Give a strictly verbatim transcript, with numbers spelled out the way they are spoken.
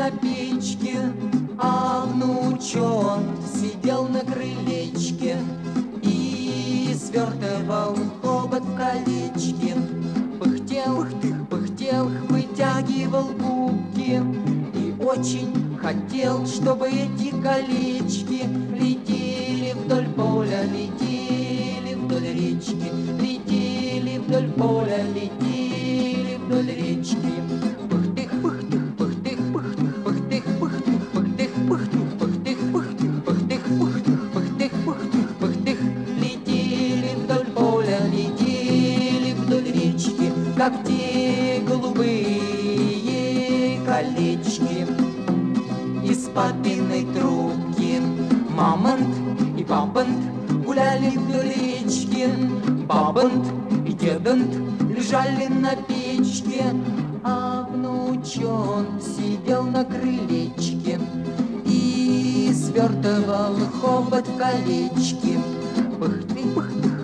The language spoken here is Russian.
на печке, а внучок сидел на крылечке и свертывал хобот в колечке. Пыхтел, пыхтел, вытягивал губки и очень хотел, чтобы эти колечки летели вдоль поля, летели вдоль речки, летели вдоль поля, летели вдоль речки. Пыхтых, пыхтых, пыхтых, пыхтых, пыхтых, пыхтых, пыхтых, пыхтых, пыхтых, пыхтых, пыхтых, пыхтых, пыхтых, пыхтых, пыхтых, летели вдоль поля, летели вдоль речки, как те голубые колечки. Из папиной трубки мамонт и папант гуляли вдоль речки. Бабант и дедант лежали на печке, а внучок сидел на крылечке и свертывал хобот в колечки. Пыхты, пыхты,